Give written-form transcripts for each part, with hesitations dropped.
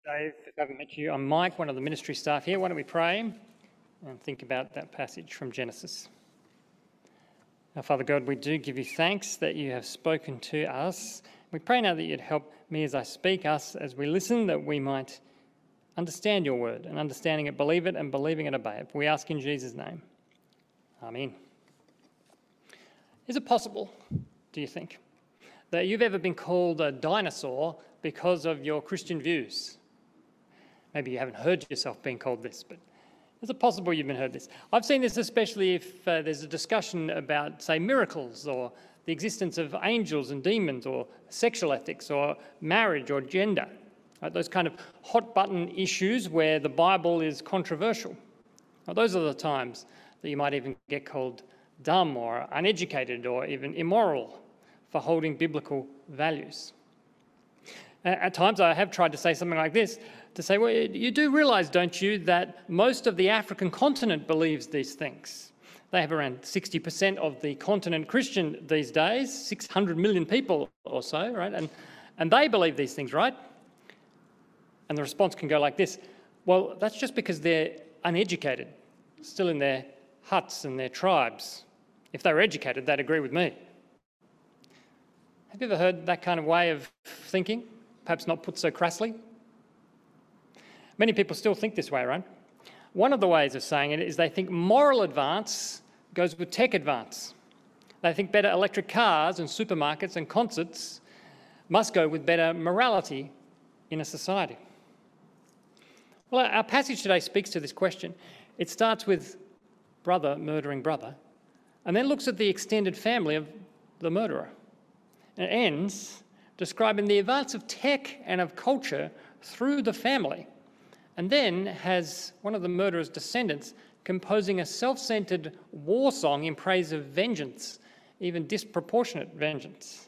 Dave, if I haven't met you, I'm Mike, one of the ministry staff here. Why don't we pray and think about that passage from Genesis? Now, Father God, we do give you thanks that you have spoken to us. We pray now that you'd help me as I speak, us as we listen, that we might understand your word, and understanding it, believe it, and believing it, obey it. We ask in Jesus' name. Amen. Is it possible, do you think, that you've ever been called a dinosaur because of your Christian views? Maybe you haven't heard yourself being called this, but is it possible you've been heard this? I've seen this especially if there's a discussion about, say, miracles or the existence of angels and demons or sexual ethics or marriage or gender. Right? Those kind of hot-button issues where the Bible is controversial. Those are the times that you might even get called dumb or uneducated or even immoral for holding biblical values. At times I have tried to say something like this, to say, well, you do realise, don't you, that most of the African continent believes these things. They have around 60% of the continent Christian these days, 600 million people or so, right? And they believe these things, right? And the response can go like this: well, that's just because they're uneducated, still in their huts and their tribes. If they were educated, they'd agree with me. Have you ever heard that kind of way of thinking? Perhaps not put so crassly. Many people still think this way, right? One of the ways of saying it is they think moral advance goes with tech advance. They think better electric cars and supermarkets and concerts must go with better morality in a society. Well, our passage today speaks to this question. It starts with brother murdering brother, and then looks at the extended family of the murderer. And it ends describing the advance of tech and of culture through the family, and then has one of the murderer's descendants composing a self-centered war song in praise of vengeance, even disproportionate vengeance.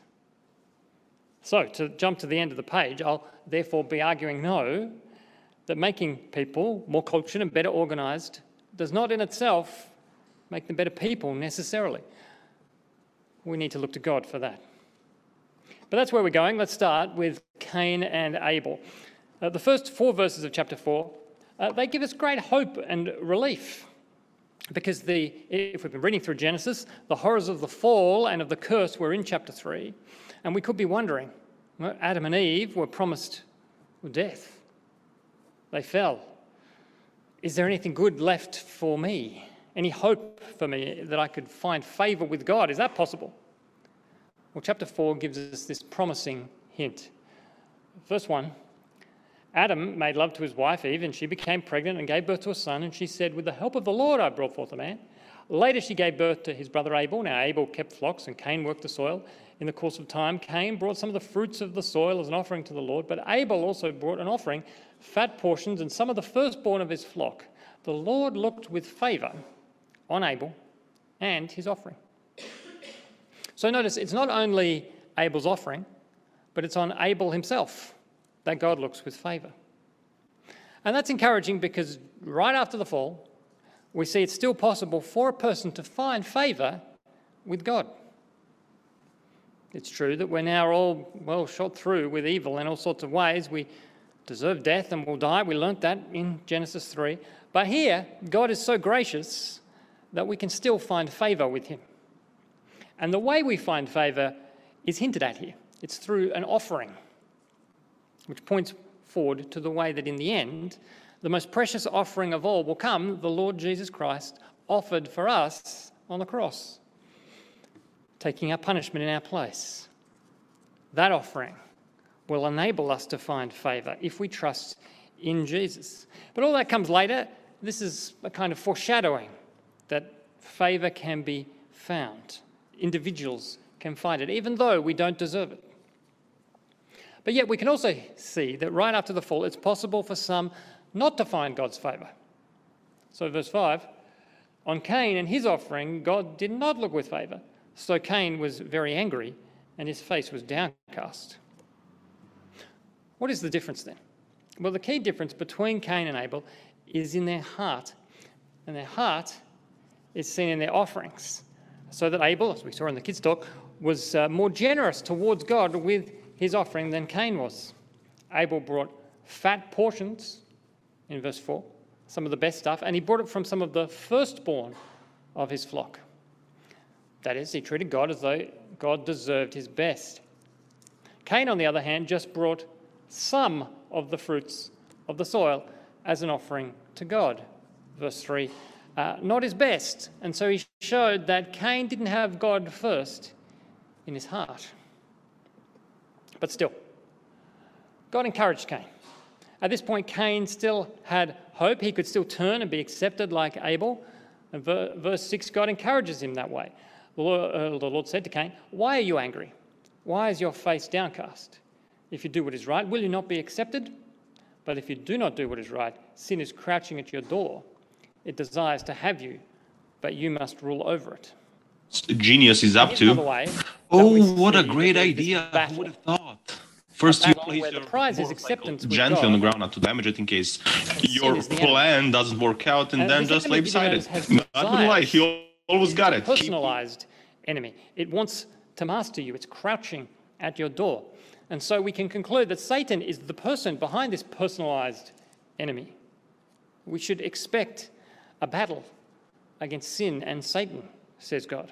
So, to jump to the end of the page, I'll therefore be arguing no, that making people more cultured and better organised does not in itself make them better people necessarily. We need to look to God for that. But that's where we're going. Let's start with Cain and Abel. The first 4 verses of chapter 4, they give us great hope and relief, because if we've been reading through Genesis, the horrors of the fall and of the curse were in chapter 3, and we could be wondering, well, Adam and Eve were promised death. They fell. Is there anything good left for me? Any hope for me that I could find favour with God? Is that possible? Well, chapter 4 gives us this promising hint. Verse 1, Adam made love to his wife Eve, and she became pregnant and gave birth to a son, and she said, with the help of the Lord I brought forth a man. Later she gave birth to his brother Abel. Now Abel kept flocks and Cain worked the soil. In the course of time, Cain brought some of the fruits of the soil as an offering to the Lord, but Abel also brought an offering, fat portions, and some of the firstborn of his flock. The Lord looked with favour on Abel and his offering. So notice, it's not only Abel's offering, but it's on Abel himself that God looks with favour. And that's encouraging because right after the fall, we see it's still possible for a person to find favour with God. It's true that we're now all, well, shot through with evil in all sorts of ways. We deserve death and will die. We learnt that in Genesis 3. But here, God is so gracious that we can still find favour with him. And the way we find favour is hinted at here. It's through an offering, which points forward to the way that in the end, the most precious offering of all will come, the Lord Jesus Christ, offered for us on the cross, taking our punishment in our place. That offering will enable us to find favour if we trust in Jesus. But all that comes later. This is a kind of foreshadowing that favour can be found. Individuals can find it, even though we don't deserve it. But yet we can also see that right after the fall, it's possible for some not to find God's favour. So verse 5, on Cain and his offering, God did not look with favour. So Cain was very angry and his face was downcast. What is the difference then? Well, the key difference between Cain and Abel is in their heart. And their heart is seen in their offerings. So that Abel, as we saw in the kids' talk, was more generous towards God with his offering than Cain was. Abel brought fat portions in verse 4, some of the best stuff, and he brought it from some of the firstborn of his flock. That is, he treated God as though God deserved his best. Cain, on the other hand, just brought some of the fruits of the soil as an offering to God. Verse 3, not his best. And so he showed that Cain didn't have God first in his heart. But still, God encouraged Cain. At this point, Cain still had hope. He could still turn and be accepted like Abel. And verse 6, God encourages him that way. The Lord said to Cain, "Why are you angry? Why is your face downcast? If you do what is right, will you not be accepted? But if you do not do what is right, sin is crouching at your door. It desires to have you, but you must rule over it." Genius is up to. Oh, what a great idea. Who would have thought? First, you place your gently on the ground not to damage it in case your plan doesn't work out, and then just lay beside it. Not gonna lie, he always got it. Personalized enemy. It wants to master you. It's crouching at your door. And so we can conclude that Satan is the person behind this personalized enemy. We should expect a battle against sin and Satan, says God.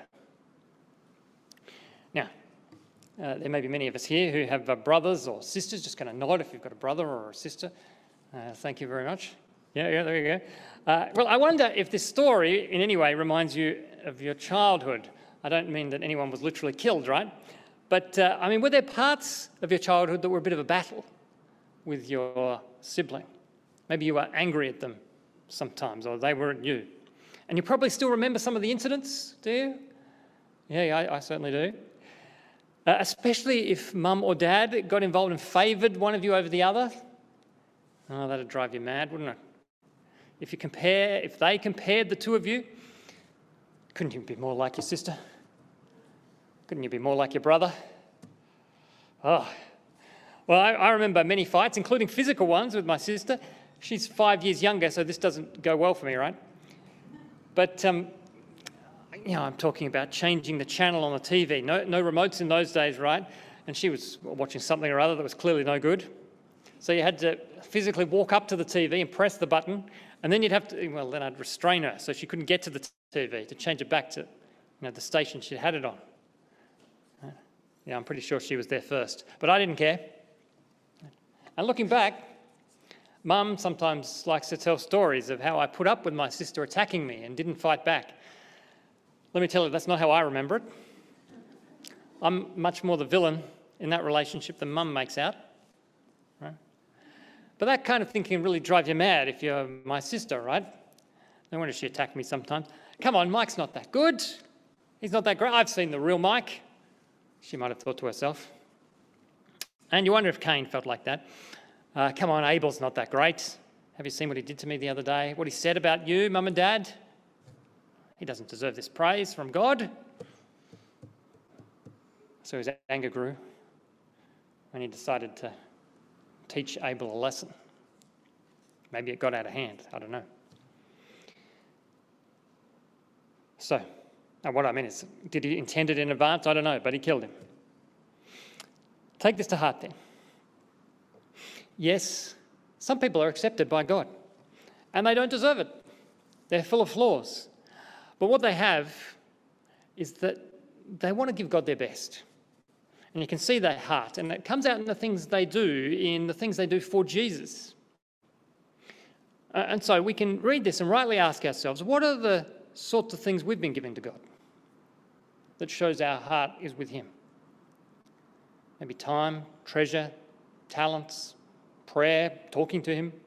Now, there may be many of us here who have brothers or sisters. Just going to nod if you've got a brother or a sister. Thank you very much. Yeah, there you go. Well, I wonder if this story in any way reminds you of your childhood. I don't mean that anyone was literally killed, right? But, were there parts of your childhood that were a bit of a battle with your sibling? Maybe you were angry at them sometimes, or they were at you. And you probably still remember some of the incidents, do you? Yeah, I certainly do. Especially if mum or dad got involved and favoured one of you over the other. Oh, that'd drive you mad, wouldn't it? If they compared the two of you, couldn't you be more like your sister? Couldn't you be more like your brother? Oh, well, I remember many fights, including physical ones with my sister. She's 5 years younger, so this doesn't go well for me, right? But, I'm talking about changing the channel on the TV. No remotes in those days, right? And she was watching something or other that was clearly no good. So you had to physically walk up to the TV and press the button, and then then I'd restrain her so she couldn't get to the TV to change it back to, the station she'd had it on. Yeah, I'm pretty sure she was there first, but I didn't care. And looking back, Mum sometimes likes to tell stories of how I put up with my sister attacking me and didn't fight back. Let me tell you, that's not how I remember it. I'm much more the villain in that relationship than Mum makes out. Right? But that kind of thing can really drive you mad if you're my sister, right? No wonder she attacked me sometimes. Come on, Mike's not that good. He's not that great. I've seen the real Mike. She might have thought to herself. And you wonder if Cain felt like that. Come on, Abel's not that great. Have you seen what he did to me the other day? What he said about you, Mum and Dad? He doesn't deserve this praise from God. So his anger grew and he decided to teach Abel a lesson. Maybe it got out of hand. I don't know. So, what I mean is, did he intend it in advance? I don't know, but he killed him. Take this to heart then. Yes, some people are accepted by God, and they don't deserve it. They're full of flaws. But what they have is that they want to give God their best. And you can see their heart, and it comes out in the things they do for Jesus. And so we can read this and rightly ask ourselves, what are the sorts of things we've been giving to God that shows our heart is with him? Maybe time, treasure, talents, prayer, talking to him.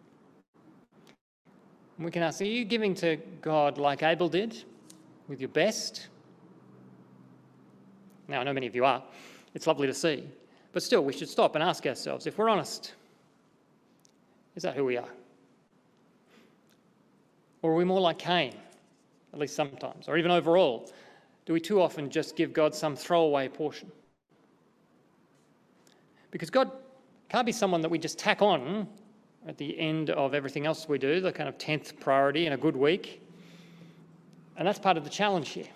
And we can ask, are you giving to God like Abel did, with your best? Now, I know many of you are. It's lovely to see. But still, we should stop and ask ourselves, if we're honest, is that who we are? Or are we more like Cain, at least sometimes, or even overall? Do we too often just give God some throwaway portion? Because God can't be someone that we just tack on at the end of everything else we do, the kind of 10th priority in a good week. And that's part of the challenge here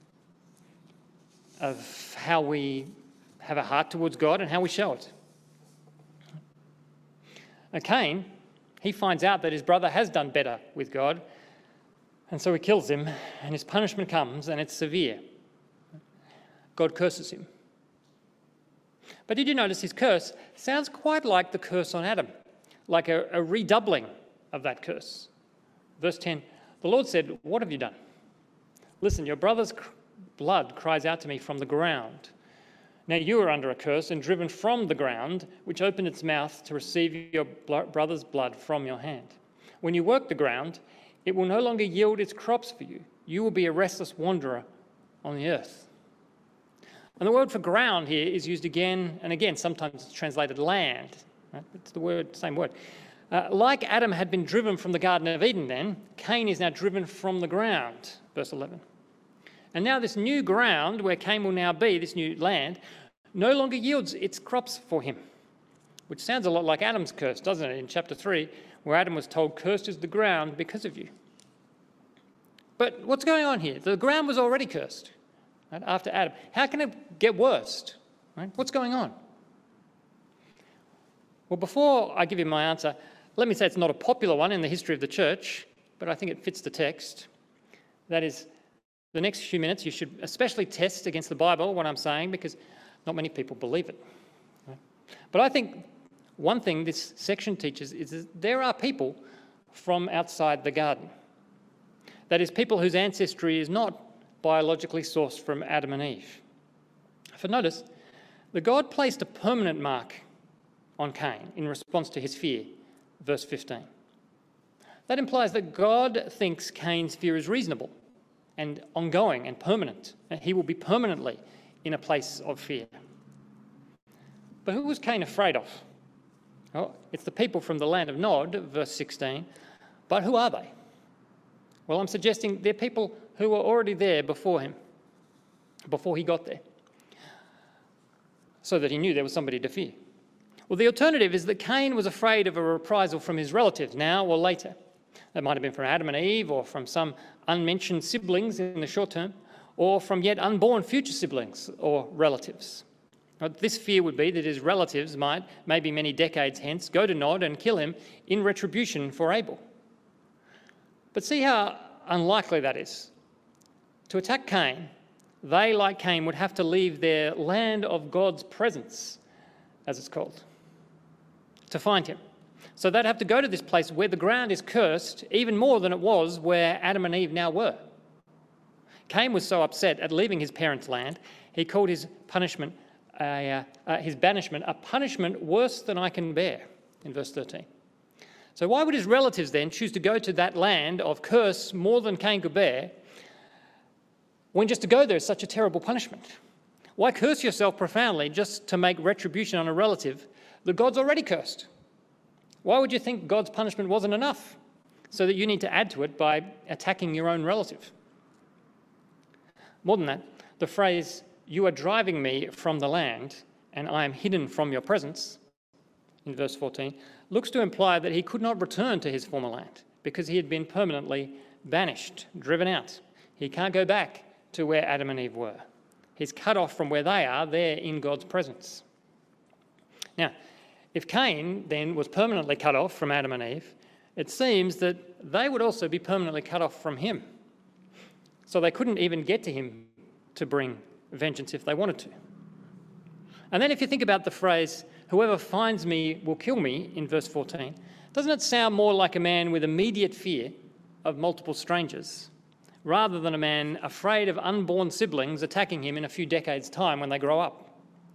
of how we have a heart towards God and how we show it. Cain, he finds out that his brother has done better with God, and so he kills him, and his punishment comes, and it's severe. God curses him. But did you notice his curse sounds quite like the curse on Adam, like a redoubling of that curse. Verse 10, the Lord said, "What have you done? Listen, your brother's blood cries out to me from the ground. Now you are under a curse and driven from the ground, which opened its mouth to receive your brother's blood from your hand. When you work the ground, it will no longer yield its crops for you. You will be a restless wanderer on the earth." And the word for ground here is used again and again. Sometimes it's translated land. Right? It's the word, same word. Like Adam had been driven from the Garden of Eden then, Cain is now driven from the ground, verse 11. And now this new ground where Cain will now be, this new land, no longer yields its crops for him, which sounds a lot like Adam's curse, doesn't it, in chapter 3, where Adam was told, "Cursed is the ground because of you." But what's going on here? The ground was already cursed. Right, after Adam. How can it get worse? Right? What's going on? Well, before I give you my answer, let me say it's not a popular one in the history of the church, but I think it fits the text. That is, the next few minutes you should especially test against the Bible what I'm saying, because not many people believe it. Right? But I think one thing this section teaches is that there are people from outside the garden. That is, people whose ancestry is not biologically sourced from Adam and Eve. For notice, the God placed a permanent mark on Cain in response to his fear, verse 15. That implies that God thinks Cain's fear is reasonable and ongoing and permanent, and he will be permanently in a place of fear. But who was Cain afraid of? Oh, it's the people from the land of Nod, verse 16. But who are they? Well, I'm suggesting they're people who were already there before him, before he got there, so that he knew there was somebody to fear. Well, the alternative is that Cain was afraid of a reprisal from his relatives now or later. That might have been from Adam and Eve, or from some unmentioned siblings in the short term, or from yet unborn future siblings or relatives. This fear would be that his relatives might, maybe many decades hence, go to Nod and kill him in retribution for Abel. But see how unlikely that is. To attack Cain, they, like Cain, would have to leave their land of God's presence, as it's called, to find him. So they'd have to go to this place where the ground is cursed even more than it was where Adam and Eve now were. Cain was so upset at leaving his parents' land, he called his punishment, his banishment, a punishment worse than I can bear, in verse 13. So why would his relatives then choose to go to that land of curse more than Cain could bear, when just to go there is such a terrible punishment? Why curse yourself profoundly just to make retribution on a relative that God's already cursed? Why would you think God's punishment wasn't enough, so that you need to add to it by attacking your own relative? More than that, the phrase, "You are driving me from the land, and I am hidden from your presence," in verse 14, looks to imply that he could not return to his former land because he had been permanently banished, driven out. He can't go back to where Adam and Eve were. He's cut off from where they are, there in God's presence. Now, if Cain then was permanently cut off from Adam and Eve, it seems that they would also be permanently cut off from him. So they couldn't even get to him to bring vengeance if they wanted to. And then if you think about the phrase, "Whoever finds me will kill me," in verse 14, doesn't it sound more like a man with immediate fear of multiple strangers, rather than a man afraid of unborn siblings attacking him in a few decades' time when they grow up?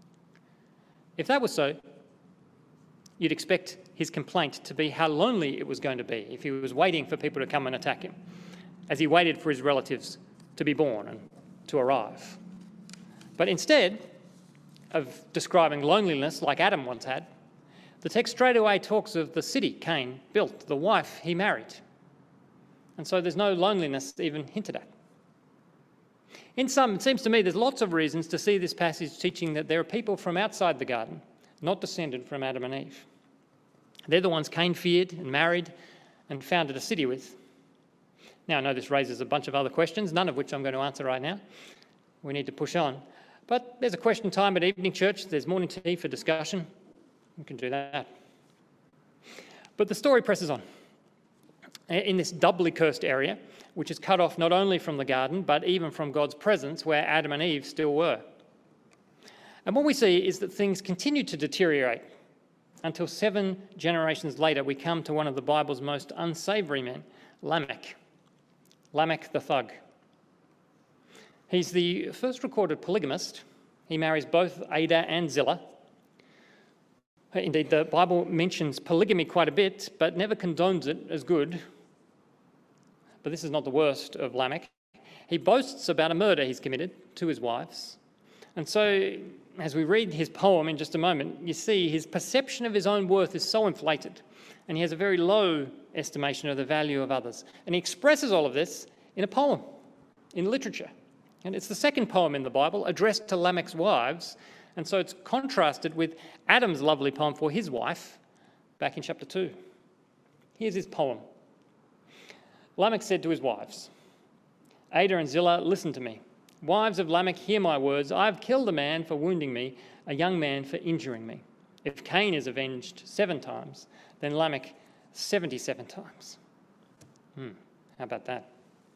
If that was so, you'd expect his complaint to be how lonely it was going to be if he was waiting for people to come and attack him, as he waited for his relatives to be born and to arrive. But instead of describing loneliness like Adam once had, the text straight away talks of the city Cain built, the wife he married. And so there's no loneliness even hinted at. In sum, it seems to me there's lots of reasons to see this passage teaching that there are people from outside the garden, not descended from Adam and Eve. They're the ones Cain feared and married and founded a city with. Now, I know this raises a bunch of other questions, none of which I'm going to answer right now. We need to push on. But there's a question time at evening church. There's morning tea for discussion. We can do that. But the story presses on. In this doubly cursed area, which is cut off not only from the garden, but even from God's presence, where Adam and Eve still were. And what we see is that things continue to deteriorate until 7 generations later we come to one of the Bible's most unsavoury men, Lamech. Lamech the thug. He's the first recorded polygamist. He marries both Adah and Zillah. Indeed, the Bible mentions polygamy quite a bit, but never condones it as good. But this is not the worst of Lamech. He boasts about a murder he's committed to his wives. And so, as we read his poem in just a moment, you see his perception of his own worth is so inflated, and he has a very low estimation of the value of others. And he expresses all of this in a poem, in literature. And it's the second poem in the Bible addressed to Lamech's wives, and so it's contrasted with Adam's lovely poem for his wife back in chapter 2. Here's his poem. Lamech said to his wives, Adah and Zillah, listen to me. Wives of Lamech, hear my words. I have killed a man for wounding me, a young man for injuring me. If Cain is avenged 7 times, then Lamech 77 times. How about that?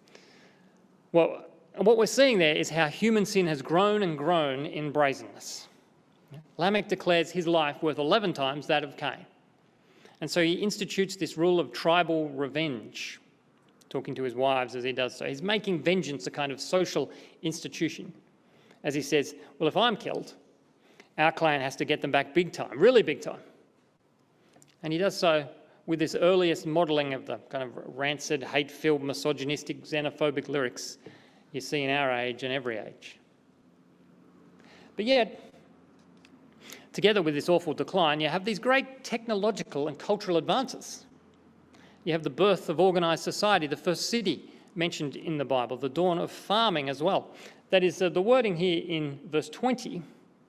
Well, what we're seeing there is how human sin has grown and grown in brazenness. Lamech declares his life worth 11 times that of Cain. And so he institutes this rule of tribal revenge, talking to his wives as he does so. He's making vengeance a kind of social institution. As he says, well, if I'm killed, our clan has to get them back big time, really big time. And he does so with this earliest modelling of the kind of rancid, hate-filled, misogynistic, xenophobic lyrics you see in our age and every age. But yet, together with this awful decline, you have these great technological and cultural advances. You have the birth of organised society, the first city mentioned in the Bible, the dawn of farming as well. That is, the wording here in verse 20,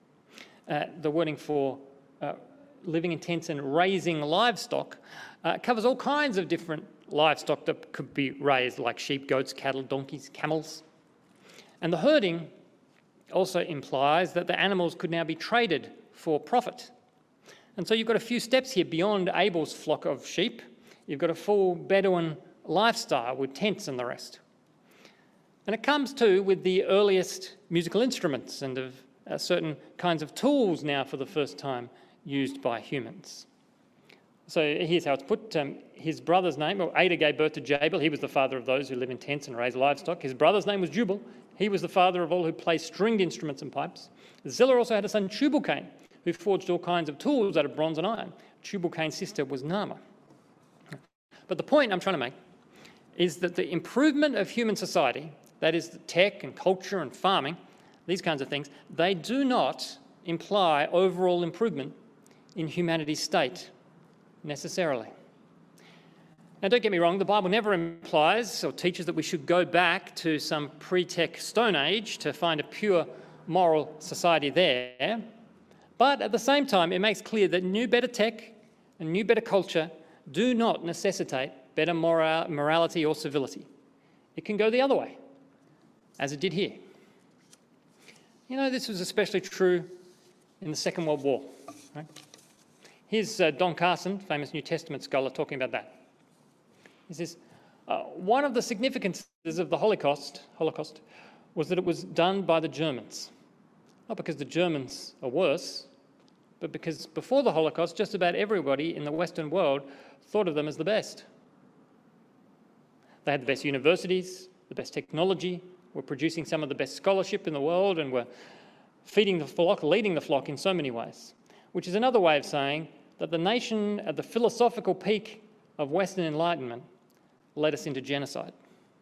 the wording for living in tents and raising livestock, covers all kinds of different livestock that could be raised, like sheep, goats, cattle, donkeys, camels. And the herding also implies that the animals could now be traded for profit. And so you've got a few steps here beyond Abel's flock of sheep. You've got a full Bedouin lifestyle with tents and the rest. And it comes too with the earliest musical instruments and of certain kinds of tools now for the first time used by humans. So here's how it's put. His brother's name, or Adah gave birth to Jabal. He was the father of those who live in tents and raise livestock. His brother's name was Jubal. He was the father of all who play stringed instruments and pipes. Zillah also had a son, Tubal-Cain, who forged all kinds of tools out of bronze and iron. Tubal-Cain's sister was Naamah. But the point I'm trying to make is that the improvement of human society, that is the tech and culture and farming, these kinds of things, they do not imply overall improvement in humanity's state necessarily. Now, don't get me wrong, the Bible never implies or teaches that we should go back to some pre-tech Stone Age to find a pure moral society there. But at the same time, it makes clear that new, better tech and new, better culture do not necessitate better morality or civility. It can go the other way, as it did here. You know, this was especially true in the Second World War. Right? Here's Don Carson, famous New Testament scholar, talking about that. He says, one of the significances of the Holocaust was that it was done by the Germans. Not because the Germans are worse, but because before the Holocaust, just about everybody in the Western world thought of them as the best. They had the best universities, the best technology, were producing some of the best scholarship in the world, and were feeding the flock, leading the flock in so many ways, which is another way of saying that the nation at the philosophical peak of Western Enlightenment led us into genocide.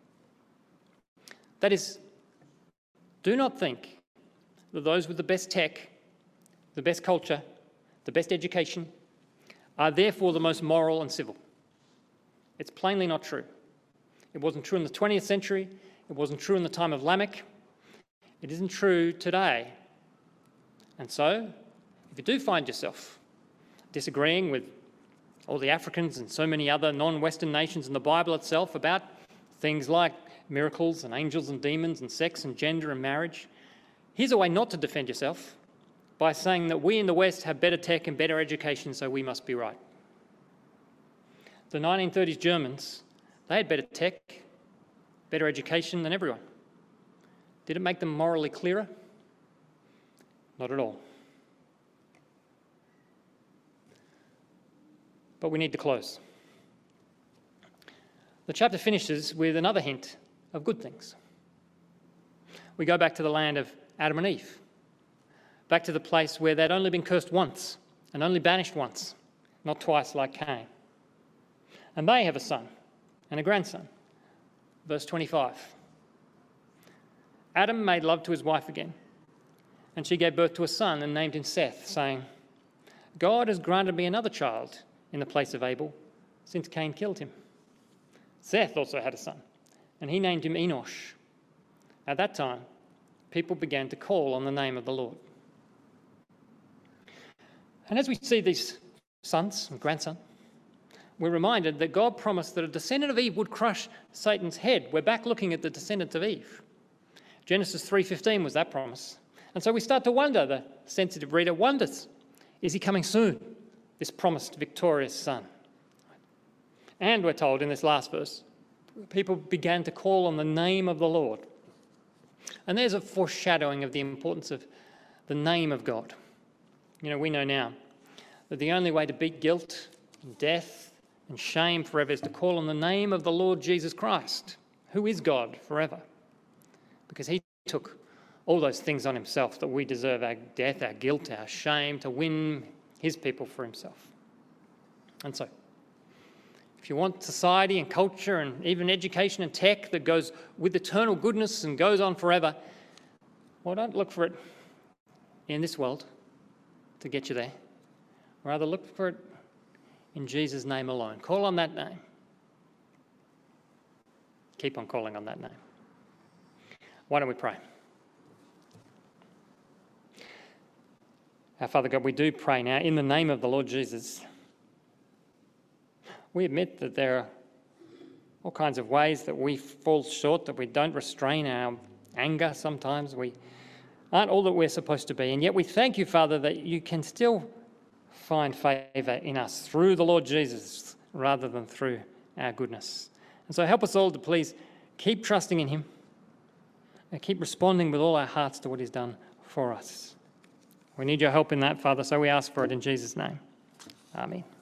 That is, do not think that those with the best tech, the best culture, the best education are therefore the most moral and civil. It's plainly not true. It wasn't true in the 20th century. It wasn't true in the time of Lamech. It isn't true today. And so, if you do find yourself disagreeing with all the Africans and so many other non-Western nations in the Bible itself about things like miracles and angels and demons and sex and gender and marriage, here's a way not to defend yourself, by saying that we in the West have better tech and better education, so we must be right. The 1930s Germans, they had better tech, better education than everyone. Did it make them morally clearer? Not at all. But we need to close. The chapter finishes with another hint of good things. We go back to the land of Adam and Eve, back to the place where they'd only been cursed once and only banished once, not twice like Cain. And they have a son and a grandson. Verse 25. Adam made love to his wife again, and she gave birth to a son and named him Seth, saying, God has granted me another child in the place of Abel, since Cain killed him. Seth also had a son, and he named him Enosh. At that time, people began to call on the name of the Lord. And as we see these sons and grandson, we're reminded that God promised that a descendant of Eve would crush Satan's head. We're back looking at the descendants of Eve. Genesis 3:15 was that promise. And so we start to wonder, the sensitive reader wonders, is he coming soon, this promised victorious son? And we're told in this last verse, people began to call on the name of the Lord. And there's a foreshadowing of the importance of the name of God. You know, we know now that the only way to beat guilt and death and shame forever is to call on the name of the Lord Jesus Christ, who is God forever. Because he took all those things on himself that we deserve, our death, our guilt, our shame, to win his people for himself. And so, if you want society and culture and even education and tech that goes with eternal goodness and goes on forever, well, don't look for it in this world to get you there. Rather, look for it in Jesus' name alone. Call on that name. Keep on calling on that name. Why don't we pray? Our Father God, we do pray now in the name of the Lord Jesus. We admit that there are all kinds of ways that we fall short, that we don't restrain our anger sometimes. We aren't all that we're supposed to be. And yet we thank you, Father, that you can still find favour in us through the Lord Jesus rather than through our goodness. And so help us all to please keep trusting in him and keep responding with all our hearts to what he's done for us. We need your help in that, Father, so we ask for it in Jesus' name. Amen.